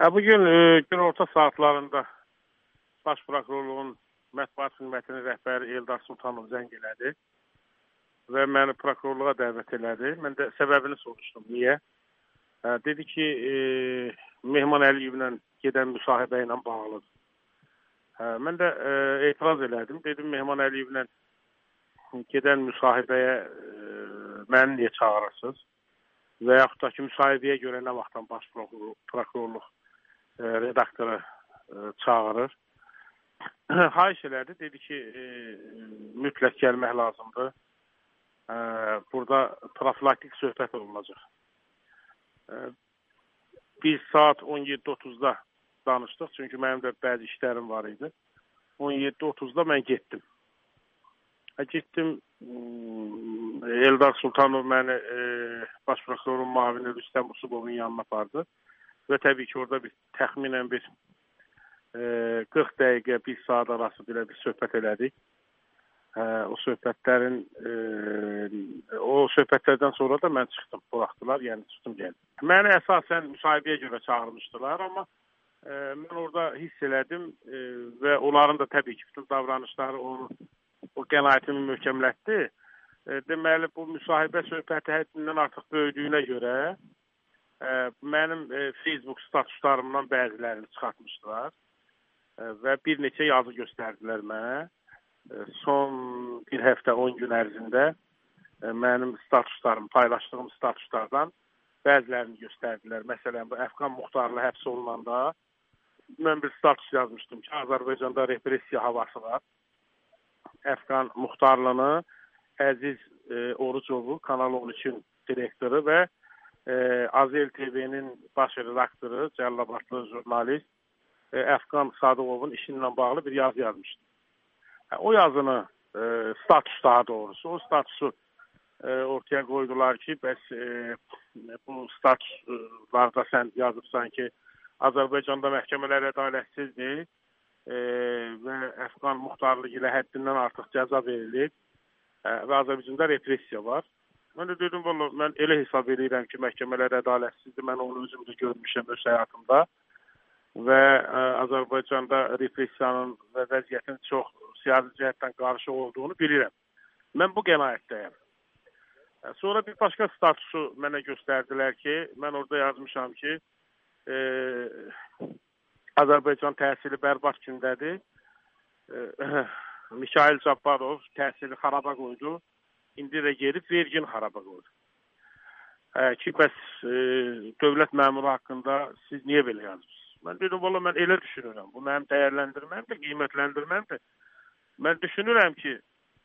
Bugün günorta saatlarında Baş Prokurorluğun mətbuat xidmətinin rəhbəri Eldar Sultanov zəng elədi və məni prokurorluğa dəvət elədi. Mən də səbəbini soruşdum. Niyə? Dedi ki, Mehman Əliyevlə gedən müsahibə ilə bağlıdır. Mən də etiraz elədim. Dedim, Mehman Əliyevlə gedən müsahibəyə məni niyə çağırırsınız? Və yaxud da ki, müsahibəyə görə nə vaxtdan Baş Prokurorluq redaktoru çağırır. Xahiş elədi, dedi ki, mütləq gəlmək lazımdır. Burada profilaktik söhbət olunacaq. Biz saat 17:30-da danışdıq, çünki mənim də bəzi işlərim var idi. 17:30-da mən getdim. Getdim, Eldar Sultanov məni Baş Prokurorun müavini Rüstəm Usubovun yanına apardı. Və təbii ki, orada təxminən 40 dəqiqə, 1 saat arası bir söhbət elədik. O söhbətlərdən sonra da mən çıxdım, buraxdılar, yəni çıxdım gəldim. Məni əsasən müsahibəyə görə çağırmışdılar, amma mən orada hiss elədim və onların da təbii ki, bütün davranışları o qənaətimi möhkəmlətdi. Deməli, bu müsahibə söhbəti həddindən artıq böyüdüyünə görə mənim Facebook statuslarımdan bəzilərini çıxartmışdılar və bir neçə yazı göstərdilər mənə. Son bir həftə 10 gün ərzində mənim statuslarım, paylaşdığım statuslardan bəzilərini göstərdilər. Məsələn, bu Əfqan Muxtarlı həbs olunanda mən bir status yazmışdım ki, Azərbaycanda repressiya havası var. Əfqan Muxtarlını Əziz Orucovu, Kanal 13-ün direktoru və Azel TV-nin baş redaktoru, Cəllabadlı jurnalist Əfqan Sadıqovun işinlə bağlı bir yazı yazmışdım. O yazını, status daha doğrusu, o statusu ortaya qoydular ki, bəs bu statuslarda sən yazıbsan ki, Azərbaycanda məhkəmələr ədalətsizdir və Əfqan Muxtarlı ilə həddindən artıq cəza verilir və Azərbaycanda repressiya var. Mən də dedim, mən elə hesab edirəm ki, məhkəmələr ədalətsizdir, mən onu özüm də görmüşəm öz həyatımda və Azərbaycanda repressiyanın və vəziyyətin çox siyasi cəhətdən qarışıq olduğunu bilirəm. Mən bu qənaətdəyəm. Sonra bir başqa statusu mənə göstərdilər ki, mən orada yazmışam ki, Azərbaycan təhsili bərbad gündədir. Mikhail Cabbarov təhsili xaraba qoydu. İndi də gedib vergin xaraba qoydu. Ki, bəs dövlət məmuru haqqında siz niyə belə yazırsınız? Mən dedim, mən elə düşünürəm. Bu mənim dəyərləndirməmdir, qiymətləndirməmdir. Mən düşünürəm ki,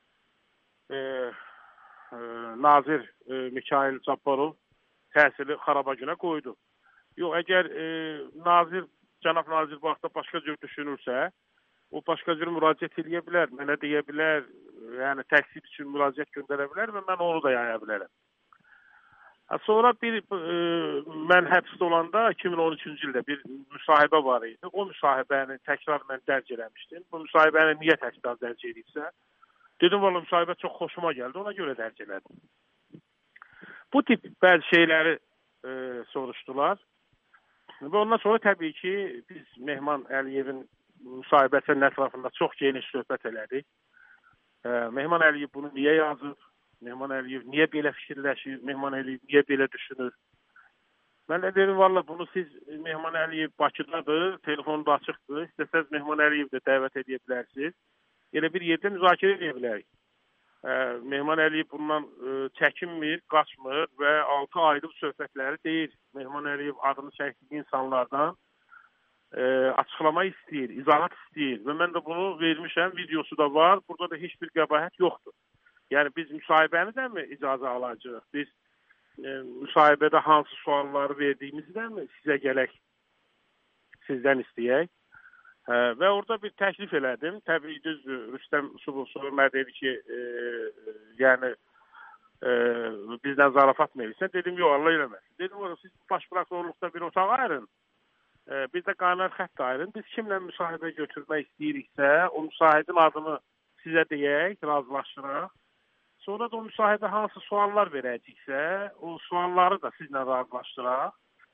Nazir Mikhail Cabbarov təhsili xaraba günə qoydu. Yox, əgər cənab Nazir bu haqda başqa cür düşünürsə, o başqa cür müraciət edə bilər, mənə deyə bilər, yəni təksib üçün müraciət göndərə bilər və mən onu da yaya bilərəm. Sonra mən həbsdə olanda 2013-cü ildə bir müsahibə var idi. O müsahibəni təkrar mən dərc eləmişdim. Bu müsahibəni niyə təkrar dərc edibsə, dedim, müsahibə çox xoşuma gəldi, ona görə dərc elədim. Bu tip bəzi şeyləri soruşdular. Və ondan sonra təbii ki, biz Mehman Əliyevin müsahibəsinin ətrafında çox geniş söhbət elədik. Mehman Əliyev bunu niyə yazır? Mehman Əliyev niyə belə fikirləşir? Mehman Əliyev niyə belə düşünür? Mən də dedim, bunu siz Mehman Əliyev Bakıdadır, telefonu da açıqdır. İstəsəz Mehman Əliyev də dəvət edə bilərsiniz. Elə bir yerdə müzakirə edə bilərik. Mehman Əliyev bundan çəkinmir, qaçmır və 6 aydır söhbətləri deyir. Mehman Əliyev adını çəkdiyi insanlardan açıqlama istəyir, izahat istəyir və mən də bunu vermişəm, videosu da var, burada da heç bir qəbahət yoxdur. Yəni biz müsahibəni də mi icazə alacağıq? Biz müsahibədə hansı sualları verdiyimizdən mi sizə gələk, sizdən istəyək? Və orada bir təklif elədim. Təbii düzdür, Rüstəm Usubov sonra mənə dedi ki, yəni bizdən zarafat mı edirsən? Dedim, yox, Allah eləməsin. Dedim, siz baş prokurorluqda bir otaq ayırın, biz də qanunar xətt ayırın. Biz kimlə müsahibə götürmək istəyiriksə, o müsahibin adını sizə deyək, razılaşdıraq. Sonra da o müsahibə hansı suallar verəcəksə, o sualları da sizlə razılaşdıraq.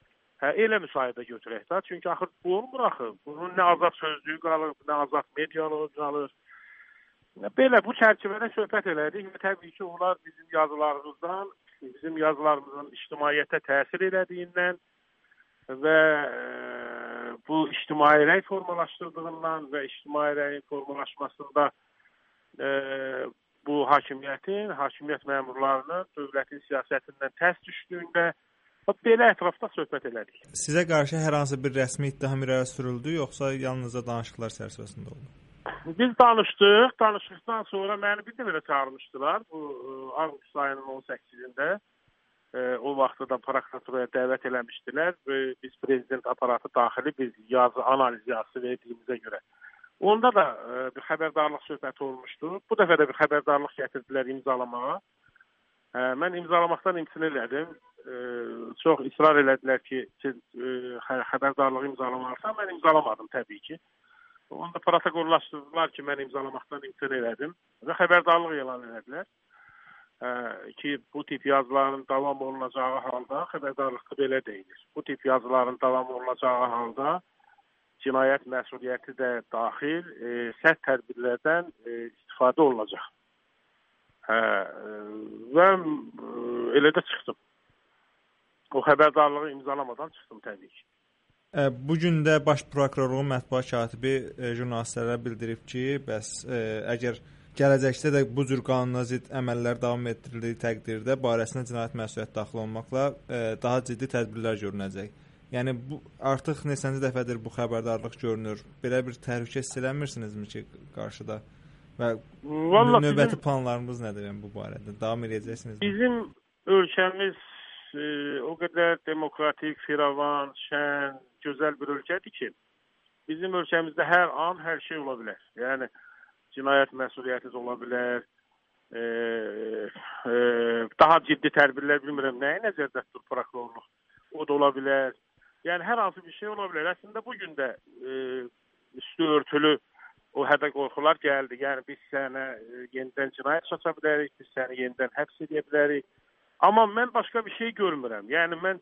Elə müsahibə götürək də. Çünki axır bu olmur axı. Bunun nə azad sözlüyü qalır, nə azad medialığı qalır. Belə bu çərçivədə söhbət elədik və təbii ki, onlar bizim yazılarımızın ictimaiyyətə təsir elədiyindən və bu ictimai rəy formalaşdırdığından və ictimai rəyin formalaşmasında bu hakimiyyət məmurlarının dövlətin siyasətindən tərs düşdüyündə belə ətrafda söhbət elədik. Sizə qarşı hər hansı bir rəsmi ittiham irəli sürüldü, yoxsa yalnızca danışıqlar çərçivəsində oldu? Biz danışdıq. Danışdıqdan sonra məni bir də çağırmışdılar. Bu avqust ayının 18-də o vaxtda da prokuraturaya dəvət eləmişdilər və biz prezident aparatı daxili bir analiz yazısı verdiyimizə görə. Onda da bir xəbərdarlıq söhbəti olmuşdu. Bu dəfə də bir xəbərdarlıq gətirdilər imzalamağa. Mən imzalamaqdan imtina elədim. Çox israr elədilər ki, xəbərdarlığı imzalamalısam. Mən imzalamadım təbii ki. Onda protokollaşdırdılar ki, mən imzalamaqdan imtina elədim və xəbərdarlıq elan elədilər. Ki, bu tip yazıların davam olunacağı halda, xəbərdarlıqda belə deyilir. Bu tip yazıların davam olunacağı halda cinayət məsuliyyəti də daxil sərt tədbirlərdən istifadə olunacaq. Və elə də çıxdım. O xəbərdarlığı imzalamadan çıxdım təbii ki. Bugün də Baş Prokurorluğun mətbuat katibi jurnalistlərə bildirib ki, bəs əgər gələcəkdə də bu cür qanuna zidd əməllər davam etdirildiyi təqdirdə barəsində cinayət məsuliyyəti daxil olmaqla daha ciddi tədbirlər görünəcək. Yəni bu artıq neçənci dəfədir bu xəbərdarlıq görünür. Belə bir təhlükə hiss eləmirsinizmi ki, qarşıda? Və növbəti planlarımız nədir yəni bu barədə? Davam edəcəksiniz? Bizim ölkəmiz o qədər demokratik, firavan, şən, gözəl bir ölkədir ki, bizim ölkəmizdə hər an hər şey ola bilər. Yəni cinayət məsuliyyəti ola bilər, daha ciddi tədbirlər bilmirəm nəyə nəzərdə tutur prokurorluq. O da ola bilər. Yəni hər hansı bir şey ola bilər. Əslində bugün də üstü örtülü o hədə qorxular gəldi. Yəni biz sənə yenidən cinayət açaça bilərik, biz səni yenidən həbs edə bilərik. Amma mən başqa bir şey görmürəm. Yəni mən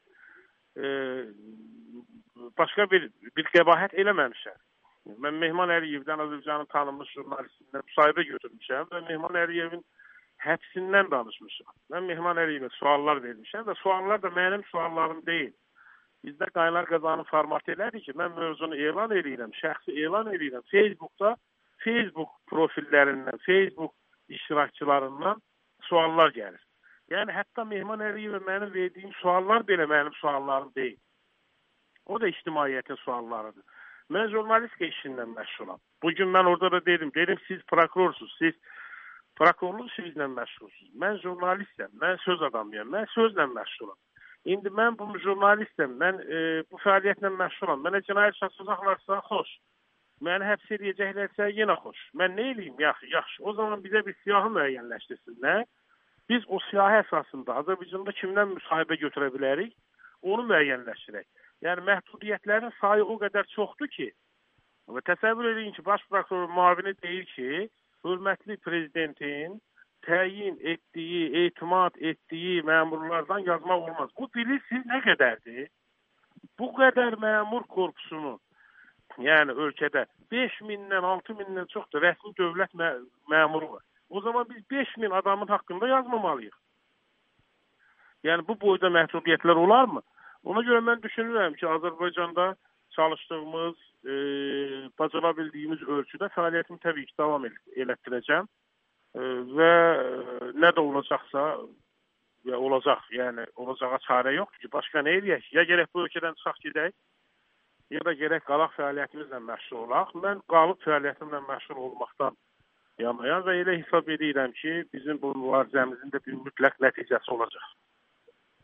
başqa bir qəbahət eləməmişəm. Mən Mehman Əliyevdən, Azərbaycanın tanınmış jurnalistindən müsahibə götürmüşəm və Mehman Əliyevin həbsindən danışmışam. Mən Mehman Əliyevə suallar vermişəm və suallar da mənim suallarım deyil. Bizdə Qaynar Qazanın formatı elədir ki, mən mövzunu elan edirəm, şəxsi elan edirəm. Facebookda, Facebook profillərindən, Facebook iştirakçılarından suallar gəlir. Yəni, hətta Mehman Əliyevə mənim verdiyim suallar belə mənim suallarım deyil. O da ictimaiyyətin suallarıdır. Mən jurnalistika işindən məşğulam. Bugün mən orada da dedim siz prokurorsunuz, siz prokurorluq işinizlə məşğulsunuz. Mən jurnalistəm, mən söz adamıyam, mən sözlə məşğulam. İndi mən bu jurnalistəm, mən bu fəaliyyətlə məşğulam. Mənə cinayət açacaqlarsa, xoş. Məni həbs edəcəklərsə, yenə xoş. Mən nə eləyim? Yaxşı. O zaman bizə bir siyahı müəyyənləşdirsinlər. Biz o siyahı əsasında Azərbaycanda kimdən müsahibə götürə bilərik, onu müəyyənləşdirək. Yəni, məhdudiyyətlərin sayı o qədər çoxdur ki, və təsəvvür edin ki, Baş Prokuror müavini deyir ki, hörmətli prezidentin təyin etdiyi, etimad etdiyi məmurlardan yazmaq olmaz. Bu bilirsiniz nə qədərdir? Bu qədər məmur korpusunu, yəni ölkədə 5.000-dən 6.000-dən çoxdur rəsmi dövlət məmuru var. O zaman biz 5.000 adamın haqqında yazmamalıyıq. Yəni bu boyda məhdudiyyətlər olarmı? Ona görə mən düşünürəm ki, Azərbaycanda çalışdığımız, bacara bildiyimiz ölçüdə fəaliyyətimi təbii ki, davam elətdirəcəm və nə də olacaqsa olacaq. Yəni olacağa çarə yoxdur ki, başqa nə eləyək? Ya gərək bu ölkədən çıxaq gedək, ya da gərək qalaq fəaliyyətimizlə məşğul olaq. Mən qalıb fəaliyyətimlə məşğul olmaqdan yanayam və elə hesab edirəm ki, bizim bu mübarizəmizin də bir mütləq nəticəsi olacaq.